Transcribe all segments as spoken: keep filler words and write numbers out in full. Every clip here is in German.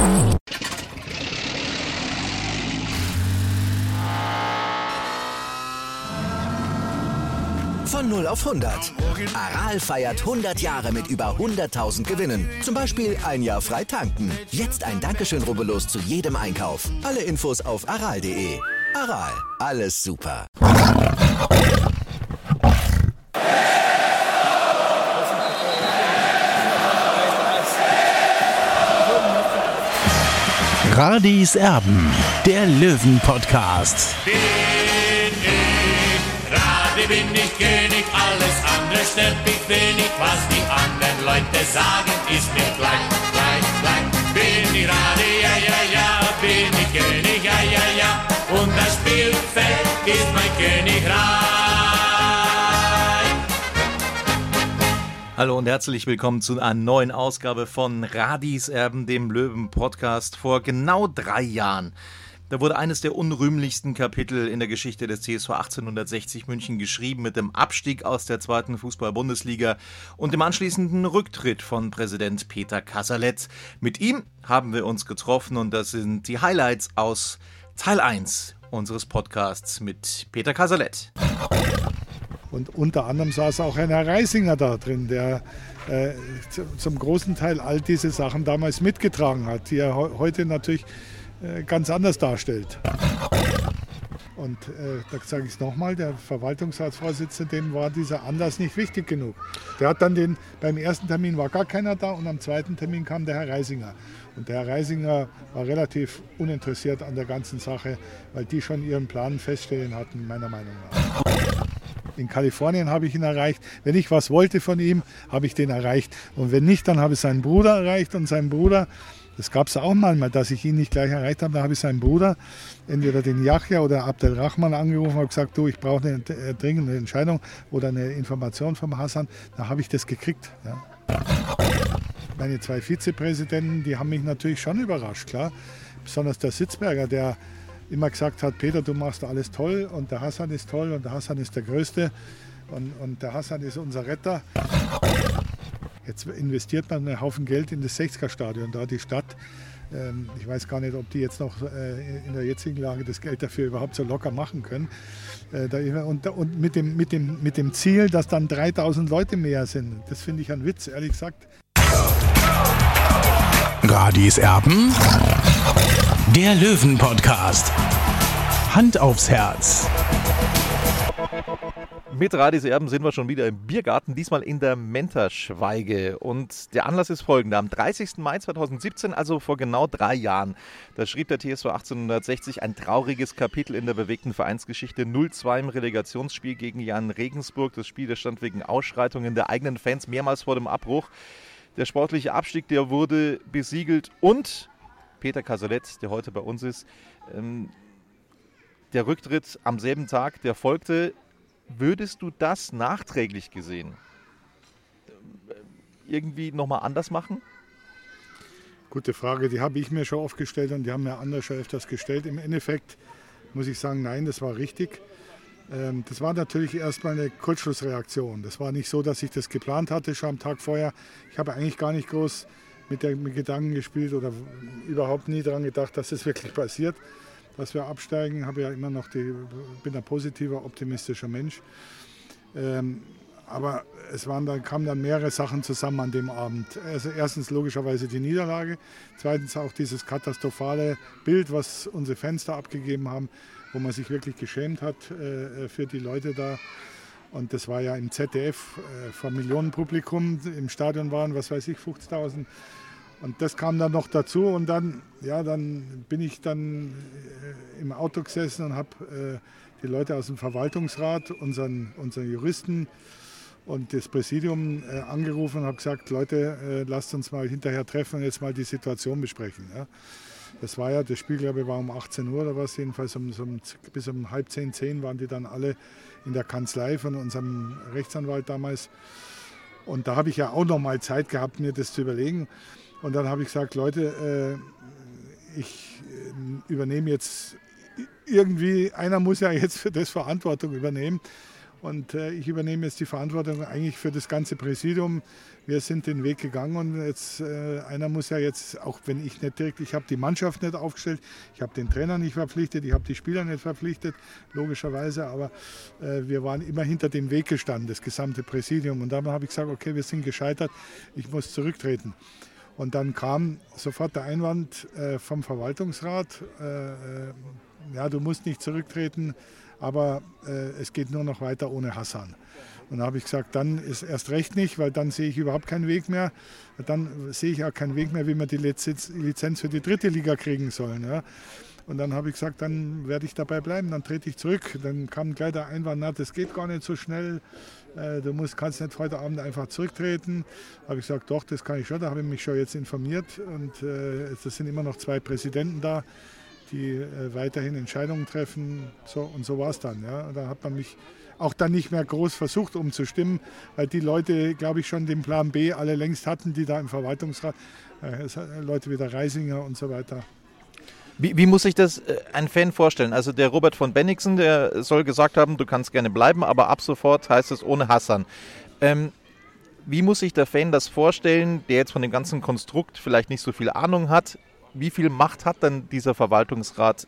Von null auf hundert. Aral feiert hundert Jahre mit über hunderttausend Gewinnen. Zum Beispiel ein Jahr frei tanken. Jetzt ein Dankeschön, rubbellos zu jedem Einkauf. Alle Infos auf aral punkt de. Aral, alles super. Radis Erben, der Löwen-Podcast. Bin ich, Radi bin ich König, alles andere stört mich wenig. Was die anderen Leute sagen, ist mir gleich, gleich, gleich. Bin ich Radi, ja, ja, ja, bin ich König, ja, ja, ja. Und das Spielfeld ist mein Königreich. Hallo und herzlich willkommen zu einer neuen Ausgabe von Radis Erben, dem Löwen-Podcast. Vor genau drei Jahren, da wurde eines der unrühmlichsten Kapitel in der Geschichte des T S V achtzehnhundertsechzig München geschrieben mit dem Abstieg aus der zweiten Fußball-Bundesliga und dem anschließenden Rücktritt von Präsident Peter Cazalet. Mit ihm haben wir uns getroffen und das sind die Highlights aus Teil eins unseres Podcasts mit Peter Cazalet. Und unter anderem saß auch ein Herr Reisinger da drin, der äh, zum großen Teil all diese Sachen damals mitgetragen hat, die er he- heute natürlich äh, ganz anders darstellt. Und äh, da sage ich es nochmal, der Verwaltungsratsvorsitzende, dem war dieser Anlass nicht wichtig genug. Der hat dann den, beim ersten Termin war gar keiner da und am zweiten Termin kam der Herr Reisinger. Und der Herr Reisinger war relativ uninteressiert an der ganzen Sache, weil die schon ihren Plan feststellen hatten, meiner Meinung nach. In Kalifornien habe ich ihn erreicht. Wenn ich was wollte von ihm, habe ich den erreicht. Und wenn nicht, dann habe ich seinen Bruder erreicht. Und sein Bruder, das gab es auch manchmal, dass ich ihn nicht gleich erreicht habe. Da habe ich seinen Bruder, entweder den Yahya oder Abdelrahman, angerufen und habe gesagt, du, ich brauche eine äh, dringende Entscheidung oder eine Information vom Hassan. Da habe ich das gekriegt. Ja. Meine zwei Vizepräsidenten, die haben mich natürlich schon überrascht, klar. Besonders der Sitzberger, der immer gesagt hat, Peter, du machst alles toll und der Hassan ist toll und der Hassan ist der Größte und, und der Hassan ist unser Retter. Jetzt investiert man einen Haufen Geld in das sechziger-Stadion, da die Stadt, ähm, ich weiß gar nicht, ob die jetzt noch äh, in der jetzigen Lage das Geld dafür überhaupt so locker machen können. Äh, da, und und mit, dem, mit, dem, mit dem Ziel, dass dann dreitausend Leute mehr sind, das finde ich ein Witz, ehrlich gesagt. Radis Erben, der Löwen-Podcast. Hand aufs Herz. Mit Radis Erben sind wir schon wieder im Biergarten, diesmal in der Menterschweige. Und der Anlass ist folgender. Am dreißigsten Mai zweitausendsiebzehn, also vor genau drei Jahren, da schrieb der T S V achtzehnhundertsechzig ein trauriges Kapitel in der bewegten Vereinsgeschichte. null zwei im Relegationsspiel gegen Jan Regensburg. Das Spiel, das stand wegen Ausschreitungen der eigenen Fans mehrmals vor dem Abbruch. Der sportliche Abstieg, der wurde besiegelt und Peter Cazalet, der heute bei uns ist, ähm, der Rücktritt am selben Tag, der folgte. Würdest du das nachträglich gesehen irgendwie nochmal anders machen? Gute Frage, die habe ich mir schon oft gestellt und die haben mir andere schon öfters gestellt. Im Endeffekt muss ich sagen, nein, das war richtig. Ähm, das war natürlich erstmal eine Kurzschlussreaktion. Das war nicht so, dass ich das geplant hatte schon am Tag vorher. Ich habe eigentlich gar nicht groß mit den Gedanken gespielt oder überhaupt nie daran gedacht, dass es wirklich passiert, dass wir absteigen. Habe ja immer noch die, bin ein positiver, optimistischer Mensch. Ähm, aber es waren dann, kamen dann mehrere Sachen zusammen an dem Abend. Also erstens logischerweise die Niederlage, zweitens auch dieses katastrophale Bild, was unsere Fans da abgegeben haben, wo man sich wirklich geschämt hat äh, für die Leute da. Und das war ja im Z D F äh, vor Millionenpublikum, im Stadion waren, was weiß ich, fünfzigtausend. Und das kam dann noch dazu und dann, ja, dann bin ich dann äh, im Auto gesessen und habe äh, die Leute aus dem Verwaltungsrat, unseren, unseren Juristen und das Präsidium äh, angerufen und habe gesagt, Leute, äh, lasst uns mal hinterher treffen und jetzt mal die Situation besprechen. Ja. Das war ja, das Spiel, glaube ich, war um achtzehn Uhr oder was, jedenfalls um, um, bis um halb zehn, zehn waren die dann alle in der Kanzlei von unserem Rechtsanwalt damals. Und da habe ich ja auch noch mal Zeit gehabt, mir das zu überlegen. Und dann habe ich gesagt, Leute, äh, ich äh, übernehme jetzt irgendwie, einer muss ja jetzt für das Verantwortung übernehmen. Und äh, ich übernehme jetzt die Verantwortung eigentlich für das ganze Präsidium. Wir sind den Weg gegangen und jetzt äh, einer muss ja jetzt, auch wenn ich nicht direkt, ich habe die Mannschaft nicht aufgestellt, ich habe den Trainer nicht verpflichtet, ich habe die Spieler nicht verpflichtet, logischerweise, aber äh, wir waren immer hinter dem Weg gestanden, das gesamte Präsidium. Und dann habe ich gesagt, okay, wir sind gescheitert, ich muss zurücktreten. Und dann kam sofort der Einwand äh, vom Verwaltungsrat, äh, äh, ja, du musst nicht zurücktreten, aber äh, es geht nur noch weiter ohne Hassan. Und da habe ich gesagt, dann ist erst recht nicht, weil dann sehe ich überhaupt keinen Weg mehr. Dann sehe ich auch keinen Weg mehr, wie wir die Lizenz, Lizenz für die dritte Liga kriegen sollen. Ja. Und dann habe ich gesagt, dann werde ich dabei bleiben, dann trete ich zurück. Dann kam gleich der Einwand, na, das geht gar nicht so schnell. Äh, du musst, kannst nicht heute Abend einfach zurücktreten. Da habe ich gesagt, doch, das kann ich schon. Da habe ich mich schon jetzt informiert. Und äh, es sind immer noch zwei Präsidenten da, die äh, weiterhin Entscheidungen treffen. So, und so war es dann. Ja. Und da hat man mich auch dann nicht mehr groß versucht umzustimmen, weil die Leute, glaube ich, schon den Plan B alle längst hatten, die da im Verwaltungsrat, äh, Leute wie der Reisinger und so weiter. Wie, wie muss sich das äh, ein Fan vorstellen? Also der Robert von Bennigsen, der soll gesagt haben, du kannst gerne bleiben, aber ab sofort heißt es ohne Hassan. Ähm, wie muss sich der Fan das vorstellen, der jetzt von dem ganzen Konstrukt vielleicht nicht so viel Ahnung hat? Wie viel Macht hat dann dieser Verwaltungsrat?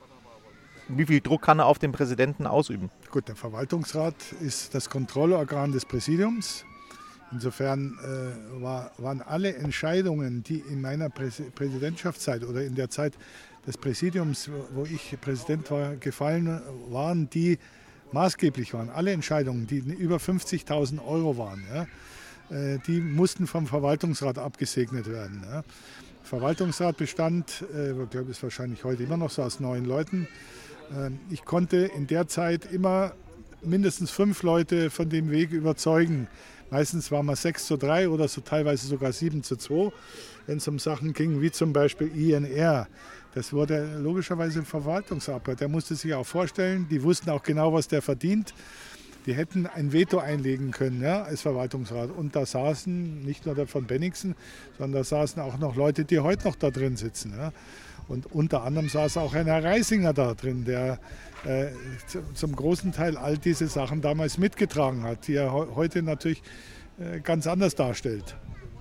Wie viel Druck kann er auf den Präsidenten ausüben? Gut, der Verwaltungsrat ist das Kontrollorgan des Präsidiums. Insofern äh, war, waren alle Entscheidungen, die in meiner Präs- Präsidentschaftszeit oder in der Zeit des Präsidiums, wo ich Präsident war, gefallen waren, die maßgeblich waren. Alle Entscheidungen, die über fünfzigtausend Euro waren, ja, äh, die mussten vom Verwaltungsrat abgesegnet werden. Ja. Der Verwaltungsrat bestand, äh, ich glaube, es ist wahrscheinlich heute immer noch so, aus neun Leuten. Äh, ich konnte in der Zeit immer mindestens fünf Leute von dem Weg überzeugen. Meistens waren wir sechs zu drei oder so teilweise sogar sieben zu zwei, wenn es um Sachen ging, wie zum Beispiel I N R. Das wurde logischerweise im Verwaltungsrat. Der musste sich auch vorstellen, die wussten auch genau, was der verdient. Die hätten ein Veto einlegen können, ja, als Verwaltungsrat. Und da saßen nicht nur der von Bennigsen, sondern da saßen auch noch Leute, die heute noch da drin sitzen. Ja. Und unter anderem saß auch ein Herr Reisinger da drin, der äh, zum großen Teil all diese Sachen damals mitgetragen hat, die er heute natürlich äh, ganz anders darstellt.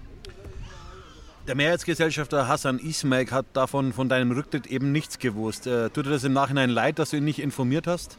Der Mehrheitsgesellschafter Hassan Ismail hat davon von deinem Rücktritt eben nichts gewusst. Äh, tut dir das im Nachhinein leid, dass du ihn nicht informiert hast?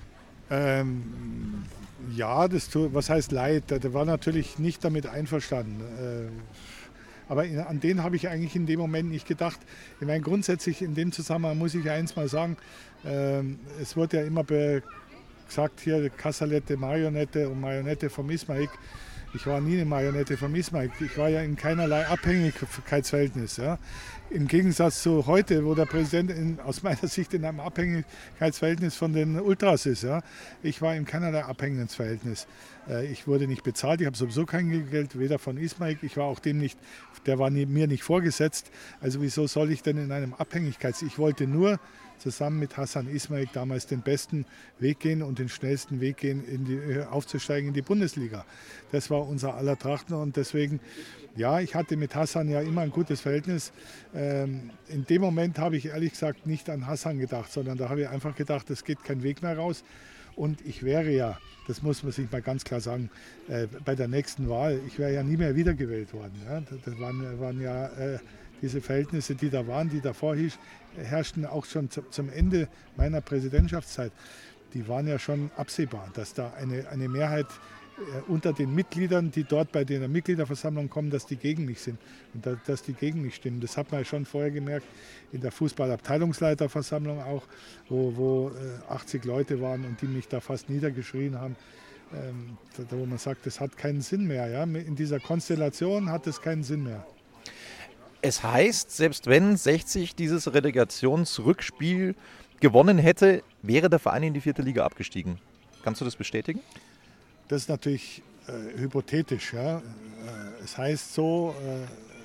Ähm, ja, das tut, was heißt leid? Der war natürlich nicht damit einverstanden. Äh, aber in, an den habe ich eigentlich in dem Moment nicht gedacht. Ich meine, grundsätzlich in dem Zusammenhang muss ich eins mal sagen, äh, es wurde ja immer be- gesagt, hier Kassalette, Marionette und Marionette vom Ismail. Ich war nie eine Marionette von Ismail. Ich war ja in keinerlei Abhängigkeitsverhältnis. Ja. Im Gegensatz zu heute, wo der Präsident in, aus meiner Sicht in einem Abhängigkeitsverhältnis von den Ultras ist. Ja. Ich war in keinerlei Abhängigkeitsverhältnis. Ich wurde nicht bezahlt, ich habe sowieso kein Geld, weder von Ismail, ich war auch dem nicht, der war nie, mir nicht vorgesetzt. Also wieso soll ich denn in einem Abhängigkeits... Ich wollte nur zusammen mit Hassan Ismail damals den besten Weg gehen und den schnellsten Weg gehen, in die, aufzusteigen in die Bundesliga. Das war unser aller Trachten und deswegen, ja, ich hatte mit Hassan ja immer ein gutes Verhältnis. Ähm, in dem Moment habe ich ehrlich gesagt nicht an Hassan gedacht, sondern da habe ich einfach gedacht, es geht kein Weg mehr raus. Und ich wäre ja, das muss man sich mal ganz klar sagen, äh, bei der nächsten Wahl, ich wäre ja nie mehr wiedergewählt worden. Ja? Das waren, waren ja äh, diese Verhältnisse, die da waren, die davor herrschten, auch schon zum Ende meiner Präsidentschaftszeit, die waren ja schon absehbar, dass da eine, eine Mehrheit unter den Mitgliedern, die dort bei der Mitgliederversammlung kommen, dass die gegen mich sind und da, dass die gegen mich stimmen. Das hat man ja schon vorher gemerkt in der Fußballabteilungsleiterversammlung auch, wo, wo äh, achtzig Leute waren und die mich da fast niedergeschrien haben, ähm, da, wo man sagt, das hat keinen Sinn mehr. Ja? In dieser Konstellation hat es keinen Sinn mehr. Es heißt, selbst wenn sechzig dieses Relegationsrückspiel gewonnen hätte, wäre der Verein in die vierte Liga abgestiegen. Kannst du das bestätigen? Das ist natürlich äh, hypothetisch. Ja? Äh, es heißt so, äh,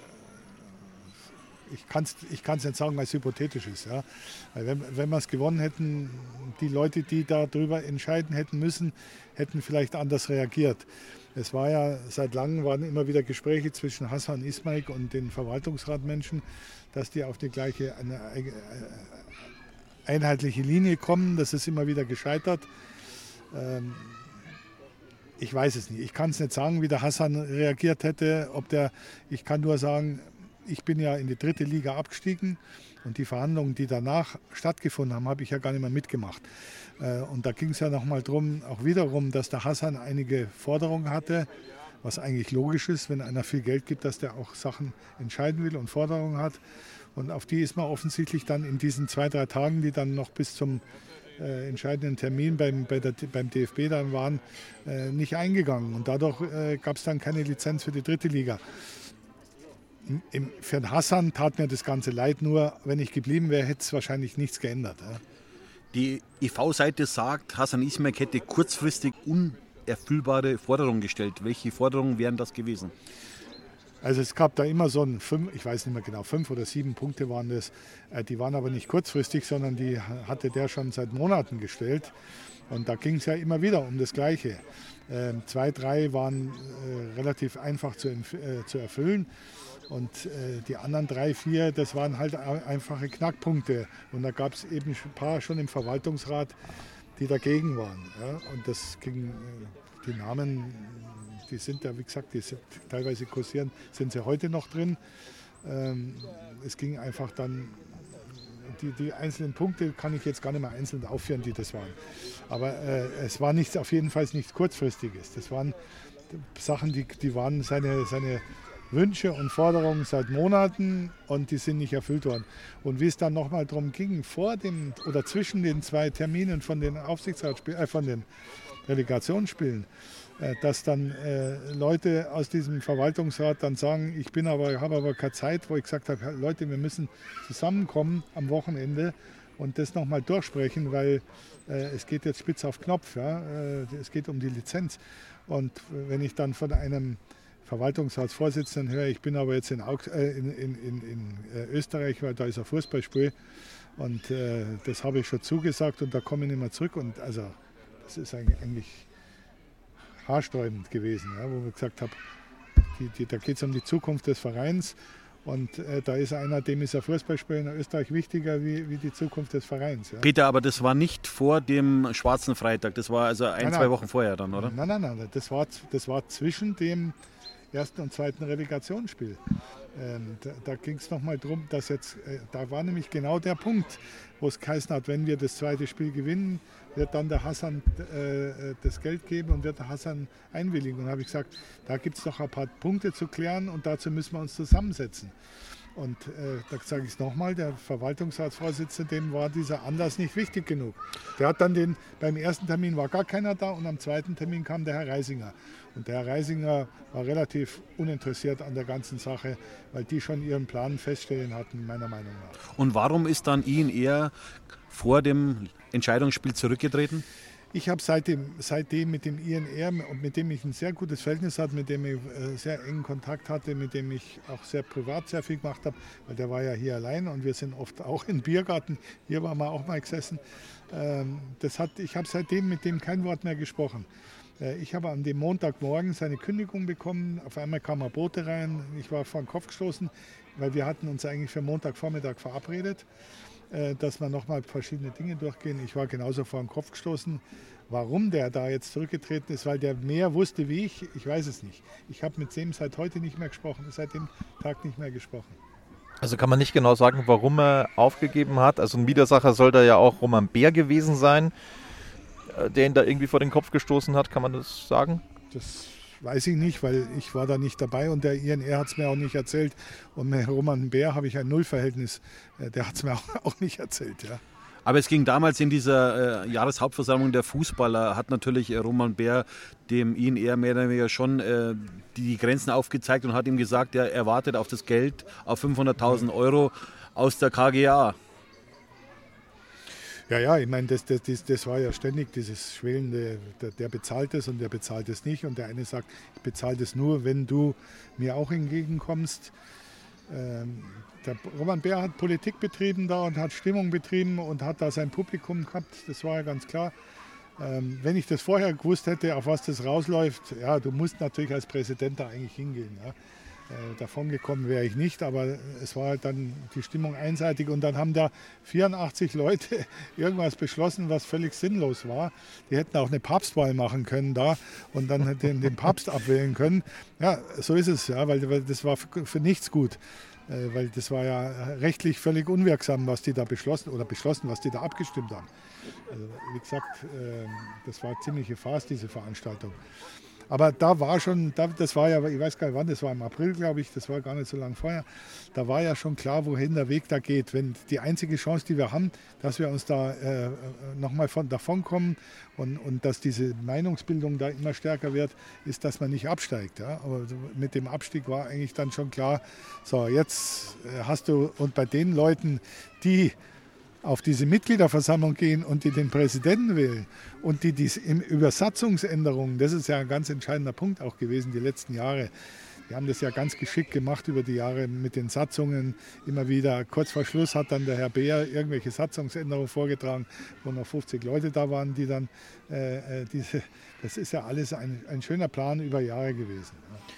ich kann es ich kann's nicht sagen, weil es hypothetisch ist. Ja? Weil wenn, wenn wir es gewonnen hätten, die Leute, die darüber entscheiden hätten müssen, hätten vielleicht anders reagiert. Es war ja, seit langem waren immer wieder Gespräche zwischen Hassan Ismail und den Verwaltungsratmenschen, dass die auf die gleiche eine, eine einheitliche Linie kommen. Das ist immer wieder gescheitert. Ähm, Ich weiß es nicht. Ich kann es nicht sagen, wie der Hassan reagiert hätte. Ob der, ich kann nur sagen, ich bin ja in die dritte Liga abgestiegen und die Verhandlungen, die danach stattgefunden haben, habe ich ja gar nicht mehr mitgemacht. Und da ging es ja nochmal drum, auch wiederum, dass der Hassan einige Forderungen hatte, was eigentlich logisch ist, wenn einer viel Geld gibt, dass der auch Sachen entscheiden will und Forderungen hat. Und auf die ist man offensichtlich dann in diesen zwei, drei Tagen, die dann noch bis zum äh, entscheidenden Termin beim, bei der, beim D F B dann waren, äh, nicht eingegangen. Und dadurch äh, gab es dann keine Lizenz für die dritte Liga. Im, für den Hassan tat mir das Ganze leid, nur wenn ich geblieben wäre, hätte es wahrscheinlich nichts geändert. Ja. Die E V-Seite sagt, Hasan Ismail hätte kurzfristig unerfüllbare Forderungen gestellt. Welche Forderungen wären das gewesen? Also es gab da immer so ein, fünf, ich weiß nicht mehr genau, fünf oder sieben Punkte waren das. Die waren aber nicht kurzfristig, sondern die hatte der schon seit Monaten gestellt. Und da ging es ja immer wieder um das Gleiche. Ähm, zwei, drei waren äh, relativ einfach zu, äh, zu erfüllen. Und äh, die anderen drei, vier, das waren halt einfache Knackpunkte. Und da gab es eben ein paar schon im Verwaltungsrat, die dagegen waren. Ja? Und das ging, äh, die Namen, die sind ja, wie gesagt, die sind teilweise kursieren, sind sie heute noch drin. Ähm, es ging einfach dann, die, die einzelnen Punkte kann ich jetzt gar nicht mehr einzeln aufführen, die das waren. Aber äh, es war nichts, auf jeden Fall nichts Kurzfristiges. Das waren Sachen, die, die waren seine, seine Wünsche und Forderungen seit Monaten und die sind nicht erfüllt worden. Und wie es dann nochmal darum ging, vor dem oder zwischen den zwei Terminen von den Aufsichtsratsspielen, äh, von den Relegationsspielen, äh, dass dann äh, Leute aus diesem Verwaltungsrat dann sagen, ich bin aber, habe aber keine Zeit, wo ich gesagt habe, Leute, wir müssen zusammenkommen am Wochenende und das nochmal durchsprechen, weil äh, es geht jetzt spitz auf Knopf, ja? äh, es geht um die Lizenz. Und wenn ich dann von einem Verwaltungsratsvorsitzenden höre, ich bin aber jetzt in, Augs äh, in, in, in, in Österreich, weil da ist ein Fußballspiel und äh, das habe ich schon zugesagt und da komme ich nicht mehr zurück. Und also das ist eigentlich haarsträubend gewesen, ja, wo ich gesagt habe, die, die, da geht es um die Zukunft des Vereins und äh, da ist einer, dem ist ein Fußballspiel in Österreich wichtiger wie, wie die Zukunft des Vereins. Ja. Peter, aber das war nicht vor dem Schwarzen Freitag, das war also ein, nein, zwei nein. Wochen vorher dann, oder? Nein, nein, nein, das war, das war zwischen dem ersten und zweiten Relegationsspiel. Ähm, da da ging es nochmal darum, dass jetzt, äh, da war nämlich genau der Punkt, wo es geheißen hat, wenn wir das zweite Spiel gewinnen, wird dann der Hassan äh, das Geld geben und wird der Hassan einwilligen. Und da habe ich gesagt, da gibt es noch ein paar Punkte zu klären und dazu müssen wir uns zusammensetzen. Und äh, da sage ich es nochmal, der Verwaltungsratsvorsitzende, dem war dieser Anlass nicht wichtig genug. Der hat dann den, beim ersten Termin war gar keiner da und am zweiten Termin kam der Herr Reisinger. Und der Herr Reisinger war relativ uninteressiert an der ganzen Sache, weil die schon ihren Plan feststellen hatten, meiner Meinung nach. Und warum ist dann I N R vor dem Entscheidungsspiel zurückgetreten? Ich habe seitdem, seitdem mit dem I N R, mit dem ich ein sehr gutes Verhältnis hatte, mit dem ich äh, sehr engen Kontakt hatte, mit dem ich auch sehr privat sehr viel gemacht habe, weil der war ja hier allein und wir sind oft auch im Biergarten, hier waren wir auch mal gesessen. Ähm, das hat, ich habe seitdem mit dem kein Wort mehr gesprochen. Äh, ich habe an dem Montagmorgen seine Kündigung bekommen, auf einmal kam ein Bote rein, ich war vor den Kopf gestoßen, weil wir hatten uns eigentlich für Montagvormittag verabredet, dass wir nochmal verschiedene Dinge durchgehen. Ich war genauso vor den Kopf gestoßen, warum der da jetzt zurückgetreten ist, weil der mehr wusste wie ich, ich weiß es nicht. Ich habe mit dem seit heute nicht mehr gesprochen, seit dem Tag nicht mehr gesprochen. Also kann man nicht genau sagen, warum er aufgegeben hat. Also ein Widersacher soll da ja auch Roman Bär gewesen sein, der ihn da irgendwie vor den Kopf gestoßen hat, kann man das sagen? Das weiß ich nicht, weil ich war da nicht dabei und der I N R hat es mir auch nicht erzählt. Und mit Roman Bär habe ich ein Nullverhältnis. Der hat es mir auch, auch nicht erzählt. Ja. Aber es ging damals in dieser äh, Jahreshauptversammlung der Fußballer, hat natürlich äh, Roman Bär dem I N R mehr oder weniger schon äh, die, die Grenzen aufgezeigt und hat ihm gesagt, er erwartet auf das Geld, auf fünfhunderttausend Euro aus der K G A. Ja, ja, ich meine, das, das, das, das war ja ständig dieses schwelende, der, der bezahlt es und der bezahlt es nicht. Und der eine sagt, ich bezahle das nur, wenn du mir auch entgegenkommst. Ähm, der Roman Bär hat Politik betrieben da und hat Stimmung betrieben und hat da sein Publikum gehabt, das war ja ganz klar. Ähm, wenn ich das vorher gewusst hätte, auf was das rausläuft, ja, du musst natürlich als Präsident da eigentlich hingehen. Ja. Äh, davon gekommen wäre ich nicht, aber es war halt dann die Stimmung einseitig und dann haben da vierundachtzig Leute irgendwas beschlossen, was völlig sinnlos war. Die hätten auch eine Papstwahl machen können da und dann den, den Papst abwählen können. Ja, so ist es, ja, weil, weil das war für, für nichts gut. Äh, weil das war ja rechtlich völlig unwirksam, was die da beschlossen oder beschlossen, was die da abgestimmt haben. Also, wie gesagt, äh, das war ziemliche Farce, diese Veranstaltung. Aber da war schon, das war ja, ich weiß gar nicht wann, das war im April, glaube ich, das war gar nicht so lange vorher, da war ja schon klar, wohin der Weg da geht. Wenn die einzige Chance, die wir haben, dass wir uns da äh, nochmal davon kommen und, und dass diese Meinungsbildung da immer stärker wird, ist, dass man nicht absteigt. Ja? Aber mit dem Abstieg war eigentlich dann schon klar, so jetzt hast du, und bei den Leuten, die auf diese Mitgliederversammlung gehen und die den Präsidenten wählen und die dies über Satzungsänderungen, das ist ja ein ganz entscheidender Punkt auch gewesen die letzten Jahre. Die haben das ja ganz geschickt gemacht über die Jahre mit den Satzungen. Immer wieder, kurz vor Schluss hat dann der Herr Beer irgendwelche Satzungsänderungen vorgetragen, wo noch fünfzig Leute da waren, die dann äh, diese, das ist ja alles ein, ein schöner Plan über Jahre gewesen.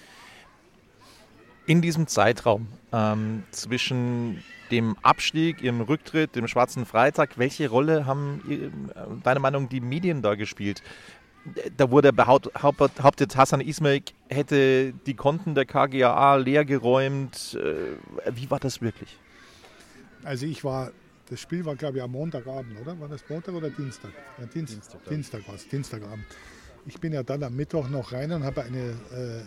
In diesem Zeitraum ähm, zwischen dem Abstieg, Ihrem Rücktritt, dem Schwarzen Freitag, welche Rolle haben deiner Meinung nach die Medien da gespielt? Da wurde behauptet, Hasan İsmail hätte die Konten der K G A A leergeräumt. Wie war das wirklich? Also ich war, das Spiel war glaube ich am Montagabend, oder? War das Montag oder Dienstag? Ja, Dienst, Dienstag, ja. Dienstag war es, Dienstagabend. Ich bin ja dann am Mittwoch noch rein und habe eine... Äh,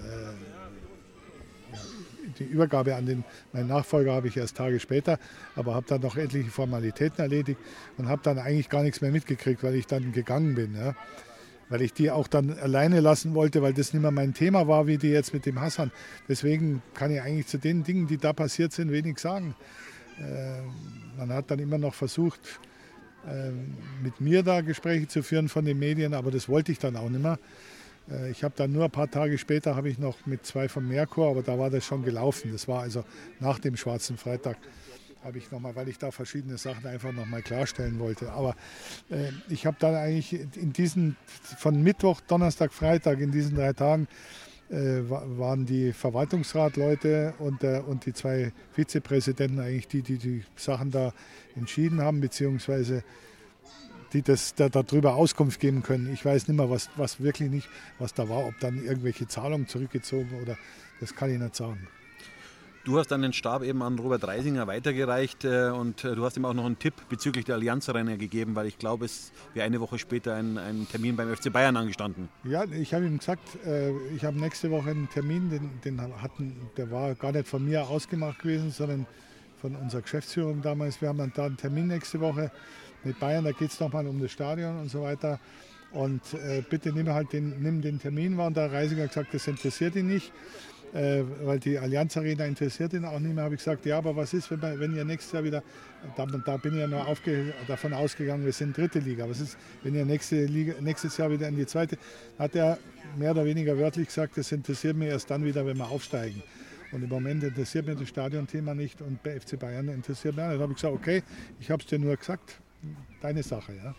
Die Übergabe an den, meinen Nachfolger habe ich erst Tage später, aber habe dann noch etliche Formalitäten erledigt und habe dann eigentlich gar nichts mehr mitgekriegt, weil ich dann gegangen bin. Ja. Weil ich die auch dann alleine lassen wollte, weil das nicht mehr mein Thema war, wie die jetzt mit dem Hasan. Deswegen kann ich eigentlich zu den Dingen, die da passiert sind, wenig sagen. Äh, man hat dann immer noch versucht, äh, mit mir da Gespräche zu führen von den Medien, aber das wollte ich dann auch nicht mehr. Ich habe dann nur ein paar Tage später habe ich noch mit zwei vom Merkur, aber da war das schon gelaufen. Das war also nach dem Schwarzen Freitag, habe ich noch mal, weil ich da verschiedene Sachen einfach noch mal klarstellen wollte. Aber äh, ich habe dann eigentlich in diesen, von Mittwoch, Donnerstag, Freitag, in diesen drei Tagen äh, waren die Verwaltungsratleute und, äh, und die zwei Vizepräsidenten eigentlich die, die die Sachen da entschieden haben, beziehungsweise die das da, darüber Auskunft geben können. Ich weiß nicht mehr, was, was wirklich nicht, was da war, ob dann irgendwelche Zahlungen zurückgezogen oder, das kann ich nicht sagen. Du hast dann den Stab eben an Robert Reisinger weitergereicht äh, und äh, du hast ihm auch noch einen Tipp bezüglich der Allianz-Arena gegeben, weil ich glaube, es wäre eine Woche später ein, ein Termin beim F C Bayern angestanden. Ja, ich habe ihm gesagt, äh, ich habe nächste Woche einen Termin, den, den hatten, der war gar nicht von mir ausgemacht gewesen, sondern von unserer Geschäftsführung damals. Wir haben dann da einen Termin nächste Woche mit Bayern, da geht es nochmal um das Stadion und so weiter. Und äh, bitte nimm halt den, nimm den Termin wahr. Und der Reisinger hat gesagt, das interessiert ihn nicht, äh, weil die Allianz Arena interessiert ihn auch nicht mehr. Habe ich gesagt, ja, aber was ist, wenn, wenn ihr nächstes Jahr wieder, da, da bin ich ja nur aufge, davon ausgegangen, wir sind dritte Liga. Was ist, wenn ihr nächste Liga, nächstes Jahr wieder in die zweite, hat er mehr oder weniger wörtlich gesagt, das interessiert mich erst dann wieder, wenn wir aufsteigen. Und im Moment interessiert mich das Stadionthema nicht und bei F C Bayern interessiert mich auch nicht. Da habe ich gesagt, okay, ich habe es dir nur gesagt, deine Sache. Ja.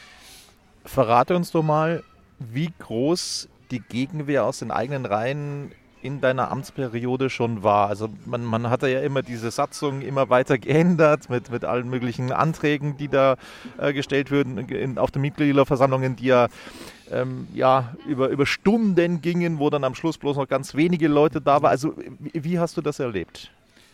Verrate uns doch mal, wie groß die Gegenwehr aus den eigenen Reihen in deiner Amtsperiode schon war. Also man, man hatte ja immer diese Satzung immer weiter geändert mit, mit allen möglichen Anträgen, die da äh, gestellt würden in, auf den Mitgliederversammlungen, die ja, ähm, ja über, über Stunden gingen, wo dann am Schluss bloß noch ganz wenige Leute da waren. Also wie, wie hast du das erlebt?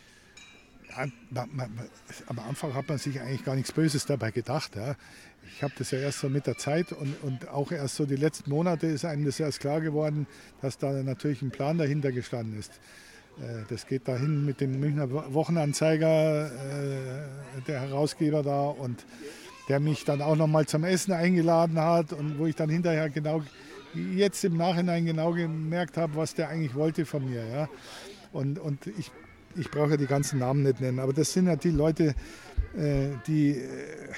Ja, man, man, am Anfang hat man sich eigentlich gar nichts Böses dabei gedacht. Ja. Ich habe das ja erst so mit der Zeit und, und auch erst so die letzten Monate ist einem das erst klar geworden, dass da natürlich ein Plan dahinter gestanden ist. Äh, das geht dahin mit dem Münchner Wochenanzeiger, äh, der Herausgeber da, und der mich dann auch noch mal zum Essen eingeladen hat und wo ich dann hinterher genau, jetzt im Nachhinein genau gemerkt habe, was der eigentlich wollte von mir. Ja. Und, und ich, ich brauche ja die ganzen Namen nicht nennen, aber das sind ja die Leute, äh, die... Äh,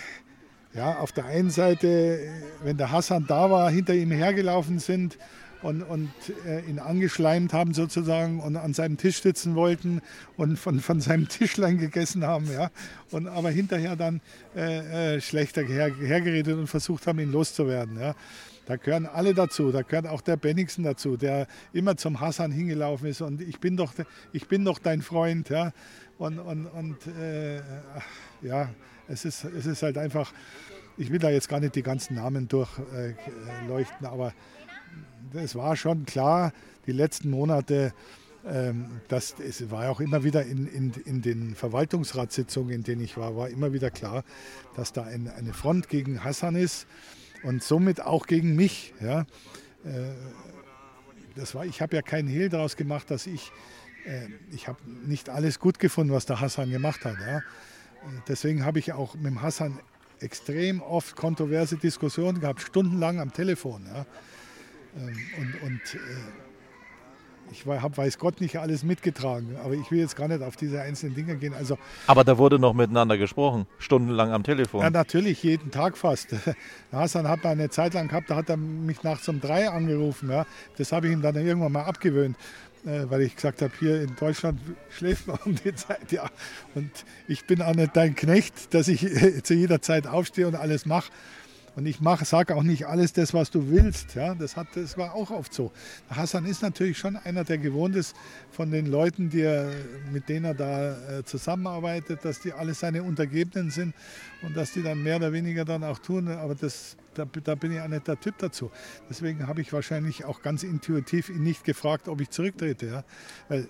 Ja, auf der einen Seite, wenn der Hasan da war, hinter ihm hergelaufen sind und, und äh, ihn angeschleimt haben sozusagen und an seinem Tisch sitzen wollten und von, von seinem Tischlein gegessen haben, ja, und aber hinterher dann äh, äh, schlechter her, hergeredet und versucht haben, ihn loszuwerden. Ja. Da gehören alle dazu, da gehört auch der Bennigsen dazu, der immer zum Hassan hingelaufen ist und ich bin doch, ich bin doch dein Freund. Ja? Und, und, und äh, ja, es ist, es ist halt einfach, ich will da jetzt gar nicht die ganzen Namen durchleuchten, äh, aber es war schon klar, die letzten Monate, ähm, das, es war auch immer wieder in, in, in den Verwaltungsratssitzungen, in denen ich war, war immer wieder klar, dass da ein, eine Front gegen Hassan ist. Und somit auch gegen mich. Ja. Das war, ich habe ja keinen Hehl daraus gemacht, dass ich, äh, ich habe nicht alles gut gefunden, was der Hassan gemacht hat. Ja. Deswegen habe ich auch mit dem Hassan extrem oft kontroverse Diskussionen gehabt, stundenlang am Telefon. Ja. Und, und äh, ich habe, weiß Gott, nicht alles mitgetragen, aber ich will jetzt gar nicht auf diese einzelnen Dinge gehen. Also, aber da wurde noch miteinander gesprochen, stundenlang am Telefon. Ja, natürlich, jeden Tag fast. Hassan hat mal eine Zeit lang gehabt, da hat er mich nachts um drei angerufen. Ja. Das habe ich ihm dann irgendwann mal abgewöhnt, äh, weil ich gesagt habe, hier in Deutschland schläft man um die Zeit. Ja. Und ich bin auch nicht dein Knecht, dass ich äh, zu jeder Zeit aufstehe und alles mache. Und ich sage auch nicht alles das, was du willst. Ja, das, hat, das war auch oft so. Hassan ist natürlich schon einer, der gewohnt ist von den Leuten, die er, mit denen er da äh, zusammenarbeitet, dass die alle seine Untergebenen sind und dass die dann mehr oder weniger dann auch tun. Aber das, da, da bin ich auch nicht der Typ dazu. Deswegen habe ich wahrscheinlich auch ganz intuitiv ihn nicht gefragt, ob ich zurücktrete. Ja? Weil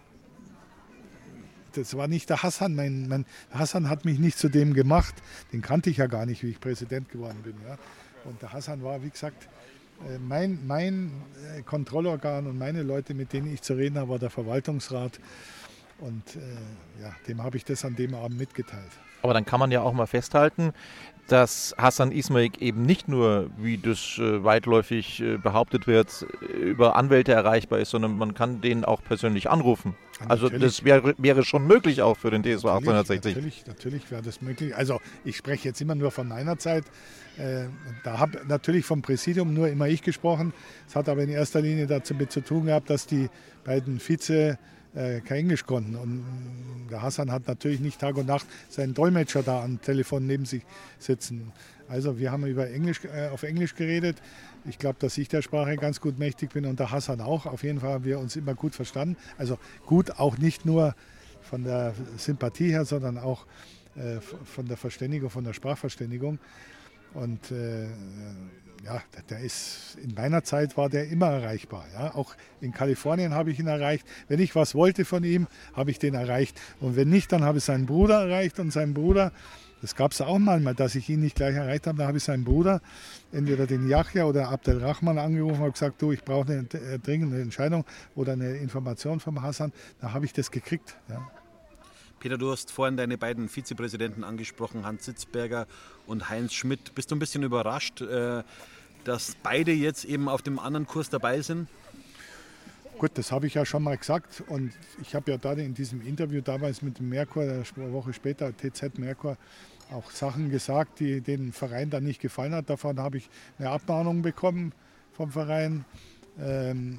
das war nicht der Hassan. Mein, mein Hassan hat mich nicht zu dem gemacht. Den kannte ich ja gar nicht, wie ich Präsident geworden bin. Ja. Und der Hassan war, wie gesagt, mein, mein Kontrollorgan und meine Leute, mit denen ich zu reden habe, war der Verwaltungsrat. Und äh, ja, dem habe ich das an dem Abend mitgeteilt. Aber dann kann man ja auch mal festhalten, dass Hassan Ismail eben nicht nur, wie das äh, weitläufig äh, behauptet wird, über Anwälte erreichbar ist, sondern man kann den auch persönlich anrufen. Ja, also das wär, wäre schon möglich auch für den T S V achtzehnhundertsechzig. Natürlich, natürlich wäre das möglich. Also ich spreche jetzt immer nur von meiner Zeit. Äh, da habe natürlich vom Präsidium nur immer ich gesprochen. Es hat aber in erster Linie dazu mit zu tun gehabt, dass die beiden Vize kein Englisch konnten. Und der Hassan hat natürlich nicht Tag und Nacht seinen Dolmetscher da am Telefon neben sich sitzen. Also wir haben über Englisch, äh, auf Englisch geredet. Ich glaube, dass ich der Sprache ganz gut mächtig bin und der Hassan auch. Auf jeden Fall haben wir uns immer gut verstanden. Also gut auch nicht nur von der Sympathie her, sondern auch äh, von der Verständigung, von der Sprachverständigung. Und äh, ja, der ist, in meiner Zeit war der immer erreichbar. Ja. Auch in Kalifornien habe ich ihn erreicht. Wenn ich was wollte von ihm, habe ich den erreicht. Und wenn nicht, dann habe ich seinen Bruder erreicht. Und sein Bruder, das gab es auch manchmal, dass ich ihn nicht gleich erreicht habe, da habe ich seinen Bruder, entweder den Yahya oder Abdel Rahman angerufen und habe gesagt, du, ich brauche eine dringende Entscheidung oder eine Information vom Hassan. Da habe ich das gekriegt. Ja. Peter, du hast vorhin deine beiden Vizepräsidenten angesprochen, Hans Sitzberger und Heinz Schmidt. Bist du ein bisschen überrascht, dass beide jetzt eben auf dem anderen Kurs dabei sind? Gut, das habe ich ja schon mal gesagt und ich habe ja da in diesem Interview damals mit dem Merkur, eine Woche später, T Z Merkur, auch Sachen gesagt, die den Verein dann nicht gefallen hat. Davon habe ich eine Abmahnung bekommen vom Verein. Ähm,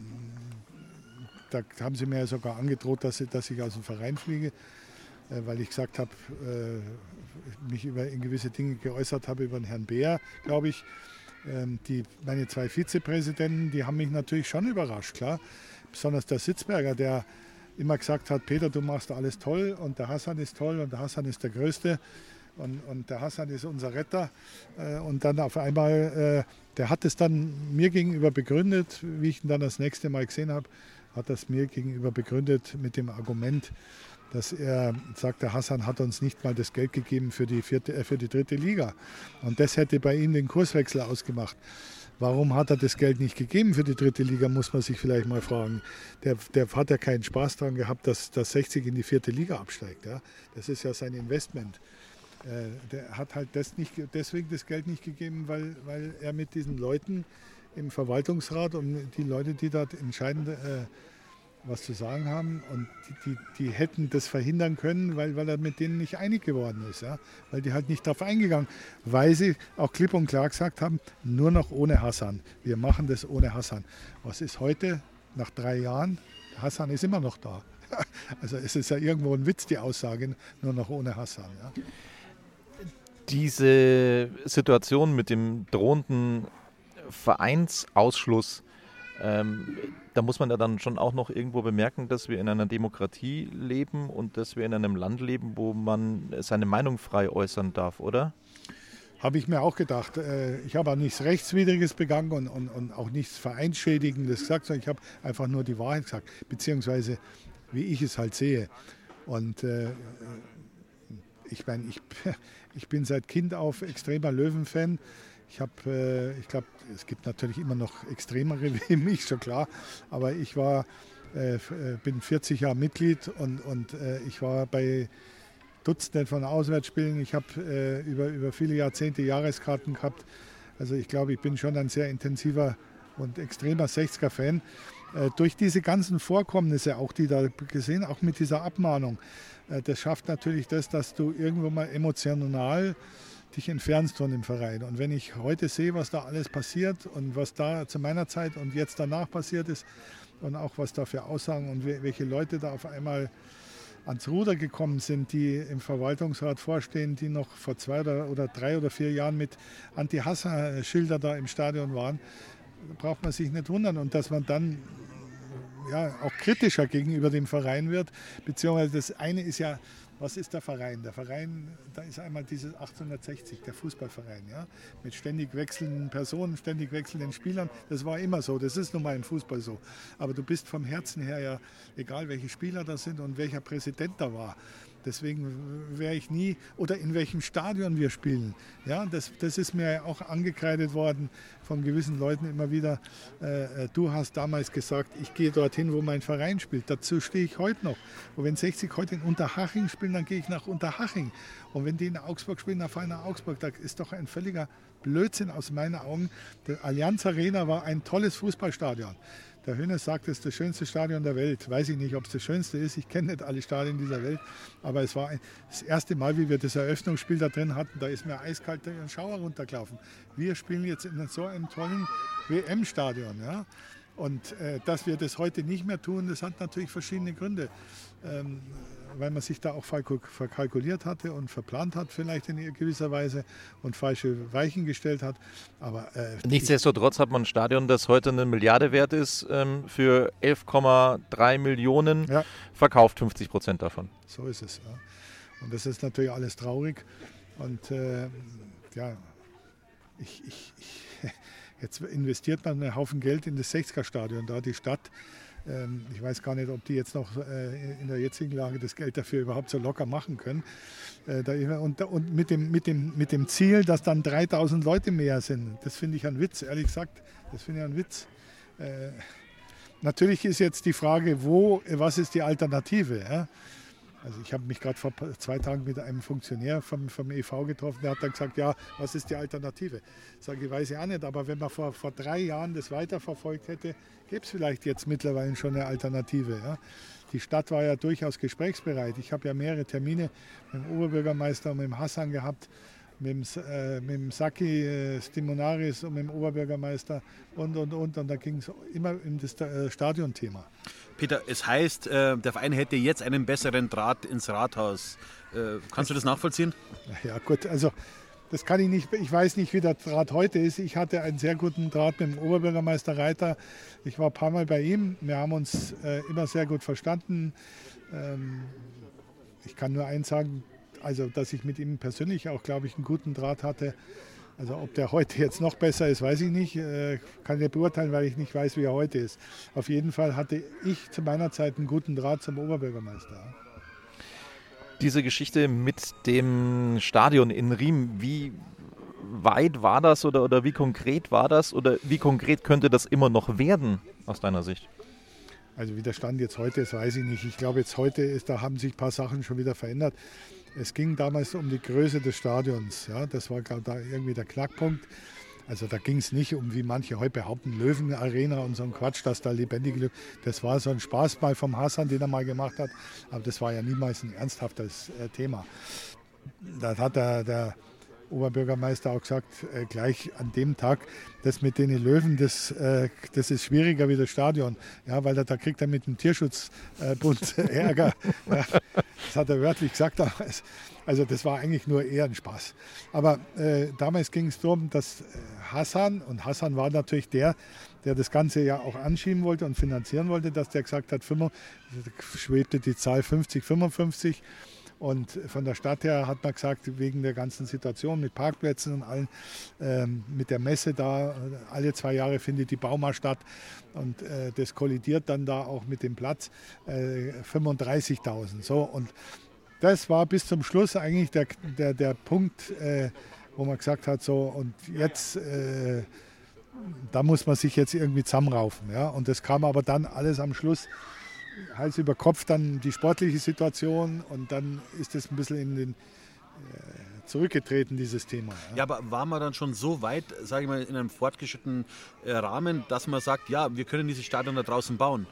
da haben sie mir sogar angedroht, dass, dass ich aus dem Verein fliege, weil ich gesagt habe, äh, mich über in gewisse Dinge geäußert habe über den Herrn Beer, glaube ich. Ähm, die, meine zwei Vizepräsidenten, die haben mich natürlich schon überrascht, klar. Besonders der Sitzberger, der immer gesagt hat, Peter, du machst alles toll und der Hassan ist toll und der Hassan ist der Größte und, und der Hassan ist unser Retter. Äh, und dann auf einmal, äh, der hat es dann mir gegenüber begründet, wie ich ihn dann das nächste Mal gesehen habe, hat das mir gegenüber begründet mit dem Argument, dass er sagt, der Hassan hat uns nicht mal das Geld gegeben für die, vierte, äh, für die dritte Liga. Und das hätte bei ihm den Kurswechsel ausgemacht. Warum hat er das Geld nicht gegeben für die dritte Liga, muss man sich vielleicht mal fragen. Der, der hat ja keinen Spaß daran gehabt, dass, dass sechzig in die vierte Liga absteigt. Ja? Das ist ja sein Investment. Äh, der hat halt das nicht, deswegen das Geld nicht gegeben, weil, weil er mit diesen Leuten im Verwaltungsrat und die Leute, die dort entscheidend äh, was zu sagen haben und die, die, die hätten das verhindern können, weil, weil er mit denen nicht einig geworden ist. Ja? Weil die halt nicht darauf eingegangen, weil sie auch klipp und klar gesagt haben, nur noch ohne Hassan. Wir machen das ohne Hassan. Was ist heute, nach drei Jahren? Hassan ist immer noch da. Also es ist ja irgendwo ein Witz, die Aussage, nur noch ohne Hassan. Ja? Diese Situation mit dem drohenden Vereinsausschluss, ähm, da muss man ja dann schon auch noch irgendwo bemerken, dass wir in einer Demokratie leben und dass wir in einem Land leben, wo man seine Meinung frei äußern darf, oder? Habe ich mir auch gedacht. Ich habe auch nichts Rechtswidriges begangen und, und, und auch nichts Vereinsschädigendes gesagt, sondern ich habe einfach nur die Wahrheit gesagt, beziehungsweise wie ich es halt sehe. Und äh, ich meine, ich, ich bin seit Kind auf extremer Löwen-Fan. Ich habe, äh, ich glaube, es gibt natürlich immer noch Extremere wie mich, schon klar. Aber ich war, äh, bin vierzig Jahre Mitglied und, und äh, ich war bei Dutzenden von Auswärtsspielen. Ich habe äh, über, über viele Jahrzehnte Jahreskarten gehabt. Also ich glaube, ich bin schon ein sehr intensiver und extremer sechziger-Fan. Äh, durch diese ganzen Vorkommnisse, auch die da gesehen, auch mit dieser Abmahnung, äh, das schafft natürlich das, dass du irgendwo mal emotional dich entfernst von dem Verein. Und wenn ich heute sehe, was da alles passiert und was da zu meiner Zeit und jetzt danach passiert ist und auch was da für Aussagen und welche Leute da auf einmal ans Ruder gekommen sind, die im Verwaltungsrat vorstehen, die noch vor zwei oder, oder drei oder vier Jahren mit Anti-Hass-Schilder da im Stadion waren, braucht man sich nicht wundern. Und dass man dann ja, auch kritischer gegenüber dem Verein wird, beziehungsweise das eine ist ja, was ist der Verein? Der Verein, da ist einmal dieses achtzehnhundertsechzig, der Fußballverein, ja, mit ständig wechselnden Personen, ständig wechselnden Spielern. Das war immer so, das ist nun mal im Fußball so. Aber du bist vom Herzen her ja, egal welche Spieler da sind und welcher Präsident da war. Deswegen wäre ich nie, oder in welchem Stadion wir spielen. Ja, das, das ist mir auch angekreidet worden von gewissen Leuten immer wieder. Äh, du hast damals gesagt, ich gehe dorthin, wo mein Verein spielt. Dazu stehe ich heute noch. Und wenn sechzig heute in Unterhaching spielen, dann gehe ich nach Unterhaching. Und wenn die in Augsburg spielen, dann fahre ich nach Augsburg. Das ist doch ein völliger Blödsinn aus meinen Augen. Der Allianz Arena war ein tolles Fußballstadion. Der Hönes sagt, es ist das schönste Stadion der Welt. Weiß ich nicht, ob es das schönste ist. Ich kenne nicht alle Stadien dieser Welt. Aber es war das erste Mal, wie wir das Eröffnungsspiel da drin hatten. Da ist mir eiskalt ein Schauer runtergelaufen. Wir spielen jetzt in so einem tollen W M-Stadion. Ja? Und äh, dass wir das heute nicht mehr tun, das hat natürlich verschiedene Gründe. Ähm, weil man sich da auch verkalkuliert hatte und verplant hat vielleicht in gewisser Weise und falsche Weichen gestellt hat. Aber äh, nichtsdestotrotz hat man ein Stadion, das heute eine Milliarde wert ist, ähm, für elf Komma drei Millionen, ja, verkauft fünfzig Prozent davon. So ist es. Ja. Und das ist natürlich alles traurig. Und äh, ja, ich, ich, ich, jetzt investiert man einen Haufen Geld in das sechziger-Stadion da, die Stadt. Ich weiß gar nicht, ob die jetzt noch in der jetzigen Lage das Geld dafür überhaupt so locker machen können. Und mit dem, mit dem, mit dem Ziel, dass dann dreitausend Leute mehr sind, das finde ich ein Witz, ehrlich gesagt. Das finde ich ein Witz. Natürlich ist jetzt die Frage, wo, was ist die Alternative? Ja? Also ich habe mich gerade vor zwei Tagen mit einem Funktionär vom, vom E V getroffen, der hat dann gesagt, ja, was ist die Alternative? Ich sage, ich weiß ja auch nicht, aber wenn man vor, vor drei Jahren das weiterverfolgt hätte, gäbe es vielleicht jetzt mittlerweile schon eine Alternative. Ja? Die Stadt war ja durchaus gesprächsbereit. Ich habe ja mehrere Termine mit dem Oberbürgermeister und mit dem Hassan gehabt, mit dem, äh, mit dem Saki äh, Stimonaris und mit dem Oberbürgermeister und, und, und. Und da ging es immer um das äh, Stadionthema. Peter, es heißt, äh, der Verein hätte jetzt einen besseren Draht ins Rathaus. Äh, kannst du das nachvollziehen? Ja gut, also das kann ich nicht, ich weiß nicht, wie der Draht heute ist. Ich hatte einen sehr guten Draht mit dem Oberbürgermeister Reiter. Ich war ein paar Mal bei ihm. Wir haben uns äh, immer sehr gut verstanden. Ähm, ich kann nur eins sagen, also dass ich mit ihm persönlich auch, glaube ich, einen guten Draht hatte. Also ob der heute jetzt noch besser ist, weiß ich nicht. Äh, kann ich nicht beurteilen, weil ich nicht weiß, wie er heute ist. Auf jeden Fall hatte ich zu meiner Zeit einen guten Draht zum Oberbürgermeister. Diese Geschichte mit dem Stadion in Riem, wie weit war das oder, oder wie konkret war das oder wie konkret könnte das immer noch werden aus deiner Sicht? Also wie der Stand jetzt heute ist, weiß ich nicht. Ich glaube jetzt heute, ist, da haben sich ein paar Sachen schon wieder verändert. Es ging damals um die Größe des Stadions. Ja, das war glaube da irgendwie der Knackpunkt. Also da ging es nicht um, wie manche heute behaupten, Löwenarena und so ein Quatsch, dass da lebendige Löwen. Das war so ein Spaß mal vom Hassan, den er mal gemacht hat. Aber das war ja niemals ein ernsthaftes äh, Thema. Da hat der, der Oberbürgermeister auch gesagt, äh, gleich an dem Tag, das mit den Löwen, das, äh, das ist schwieriger wie das Stadion. Ja, weil da, da kriegt er mit dem Tierschutzbund äh, Ärger. Ja, das hat er wörtlich gesagt damals. Also das war eigentlich nur eher ein Spaß. Aber äh, damals ging es darum, dass Hassan, und Hassan war natürlich der, der das Ganze ja auch anschieben wollte und finanzieren wollte, dass der gesagt hat, schwebte die Zahl fünfzig, fünfundfünfzig. Und von der Stadt her hat man gesagt, wegen der ganzen Situation mit Parkplätzen und allen, ähm, mit der Messe da, alle zwei Jahre findet die Bauma statt und äh, das kollidiert dann da auch mit dem Platz, äh, fünfunddreißigtausend. So, und das war bis zum Schluss eigentlich der, der, der Punkt, äh, wo man gesagt hat, so und jetzt, äh, da muss man sich jetzt irgendwie zusammenraufen. Ja? Und das kam aber dann alles am Schluss Hals über Kopf, dann die sportliche Situation und dann ist es ein bisschen in den äh, zurückgetreten, dieses Thema. Ja. ja, aber waren wir dann schon so weit, sage ich mal, in einem fortgeschrittenen äh, Rahmen, dass man sagt, ja, wir können dieses Stadion da draußen bauen?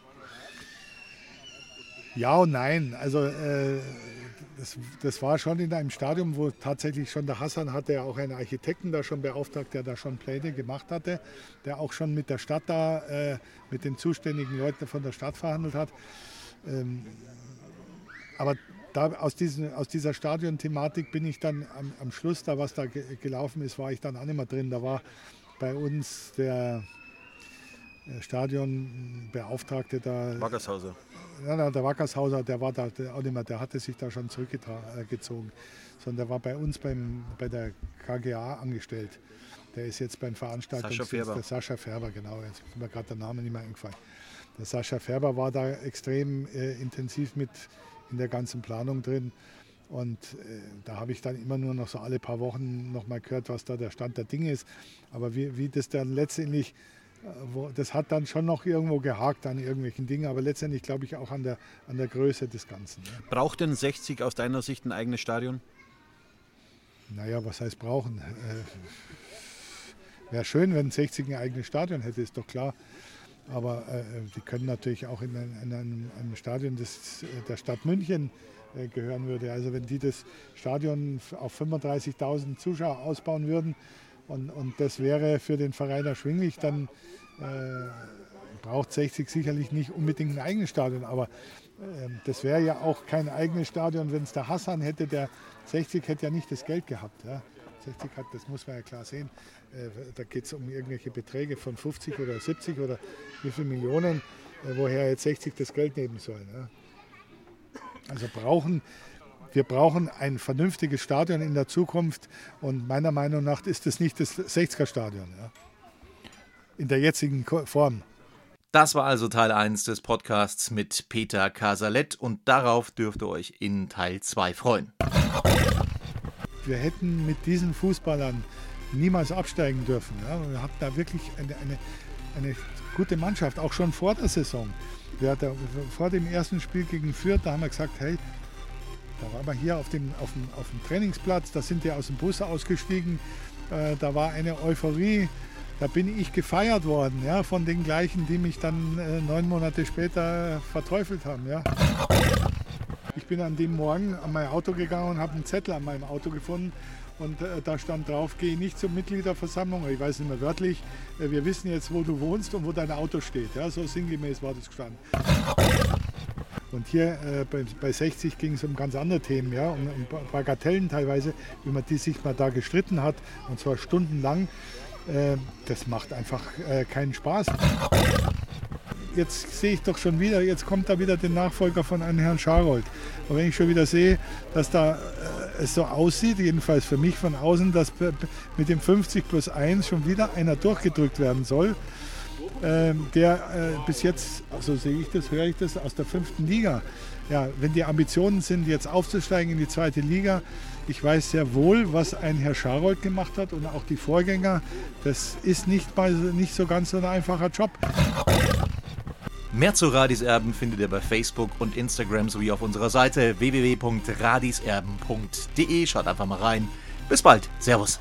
Ja und nein. Also äh, das, das war schon in einem Stadion, wo tatsächlich schon der Hassan hatte ja auch einen Architekten da schon beauftragt, der da schon Pläne gemacht hatte, der auch schon mit der Stadt da, äh, mit den zuständigen Leuten von der Stadt verhandelt hat. Ähm, aber da, aus, diesen, aus dieser Stadionthematik bin ich dann am, am Schluss, da was da ge gelaufen ist, war ich dann auch nicht mehr drin. Da war bei uns der Stadionbeauftragte da. Wackershauser. Ja, der Wackershauser, der war da der auch nicht mehr, der hatte sich da schon zurückgezogen. Sondern der war bei uns beim, bei der K G A angestellt. Der ist jetzt beim Veranstaltungs... Sascha Färber. Der Sascha Färber, genau. Jetzt ist mir gerade der Name nicht mehr eingefallen. Der Sascha Färber war da extrem äh, intensiv mit in der ganzen Planung drin. Und äh, da habe ich dann immer nur noch so alle paar Wochen noch mal gehört, was da der Stand der Dinge ist. Aber wie, wie das dann letztendlich... Wo, das hat dann schon noch irgendwo gehakt an irgendwelchen Dingen, aber letztendlich glaube ich auch an der, an der Größe des Ganzen. Ja. Braucht denn sechzig aus deiner Sicht ein eigenes Stadion? Naja, was heißt brauchen? Äh, Wäre schön, wenn sechzig ein eigenes Stadion hätte, ist doch klar. Aber äh, die können natürlich auch in, ein, in einem, einem Stadion des, der Stadt München äh, gehören würde. Also wenn die das Stadion auf fünfunddreißigtausend Zuschauer ausbauen würden, Und, und das wäre für den Verein erschwinglich, dann äh, braucht sechzig sicherlich nicht unbedingt ein eigenes Stadion. Aber äh, das wäre ja auch kein eigenes Stadion, wenn es der Hassan hätte. Der sechzig hätte ja nicht das Geld gehabt. Ja. sechzig hat, das muss man ja klar sehen, äh, da geht es um irgendwelche Beträge von fünfzig oder siebzig oder wie viele Millionen, äh, woher jetzt sechzig das Geld nehmen soll. Ja. Also brauchen... Wir brauchen ein vernünftiges Stadion in der Zukunft und meiner Meinung nach ist es nicht das sechziger-Stadion, ja? In der jetzigen Form. Das war also Teil eins des Podcasts mit Peter Casalet und darauf dürft ihr euch in Teil zwei freuen. Wir hätten mit diesen Fußballern niemals absteigen dürfen. Ja? Wir hatten da wirklich eine, eine, eine gute Mannschaft, auch schon vor der Saison. Wir hatten, vor dem ersten Spiel gegen Fürth, da haben wir gesagt, hey, da waren wir hier auf dem, auf, dem, auf dem Trainingsplatz, da sind die aus dem Bus ausgestiegen, äh, da war eine Euphorie, da bin ich gefeiert worden, ja, von den gleichen, die mich dann äh, neun Monate später verteufelt haben. Ja. Ich bin an dem Morgen an mein Auto gegangen und habe einen Zettel an meinem Auto gefunden und äh, da stand drauf, geh nicht zur Mitgliederversammlung, ich weiß nicht mehr wörtlich, äh, wir wissen jetzt, wo du wohnst und wo dein Auto steht. Ja, so sinngemäß war das gestanden. Und hier äh, bei, bei sechzig ging es um ganz andere Themen, ja, um, um Bagatellen teilweise, wie man die sich mal da gestritten hat, und zwar stundenlang. Äh, das macht einfach äh, keinen Spaß. Jetzt sehe ich doch schon wieder, jetzt kommt da wieder der Nachfolger von einem Herrn Scharold. Und wenn ich schon wieder sehe, dass da äh, es so aussieht, jedenfalls für mich von außen, dass mit dem fünfzig plus eins schon wieder einer durchgedrückt werden soll, Ähm, der äh, bis jetzt, so sehe ich das, höre ich das, aus der fünften Liga. Ja, wenn die Ambitionen sind, jetzt aufzusteigen in die zweite Liga, ich weiß sehr wohl, was ein Herr Scharold gemacht hat und auch die Vorgänger. Das ist nicht, mal, nicht so ganz so ein einfacher Job. Mehr zu Radis Erben findet ihr bei Facebook und Instagram sowie auf unserer Seite w w w punkt radiserben punkt d e. Schaut einfach mal rein. Bis bald. Servus.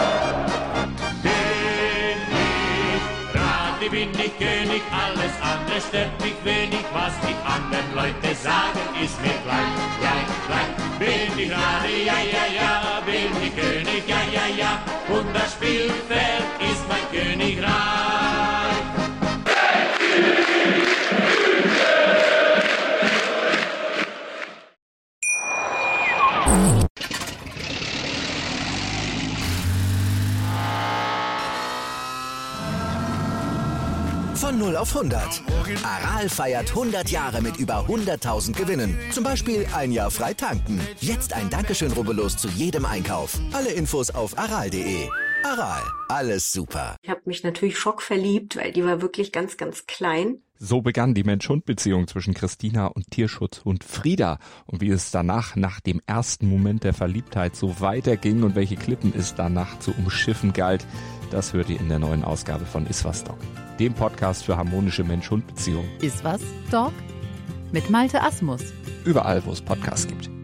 Bin ich König, alles andere andere stört mich wenig, was die anderen Leute sagen, ist mir gleich, gleich, gleich. Bin ich Rade, ja, ja, ja, bin ich König, ja, ja, ja, und das Spielfeld ist mein Königreich. Von null auf hundert. Aral feiert hundert Jahre mit über hunderttausend Gewinnen. Zum Beispiel ein Jahr frei tanken. Jetzt ein Dankeschön, rubbellos zu jedem Einkauf. Alle Infos auf aral punkt de. Aral, alles super. Ich habe mich natürlich schockverliebt, weil die war wirklich ganz, ganz klein. So begann die Mensch-Hund-Beziehung zwischen Christina und Tierschutzhund Frieda. Und wie es danach, nach dem ersten Moment der Verliebtheit, so weiterging und welche Klippen es danach zu umschiffen galt, das hört ihr in der neuen Ausgabe von Iswas Dog, dem Podcast für harmonische Mensch-Hund-Beziehungen. Iswas Dog mit Malte Asmus. Überall, wo es Podcasts gibt.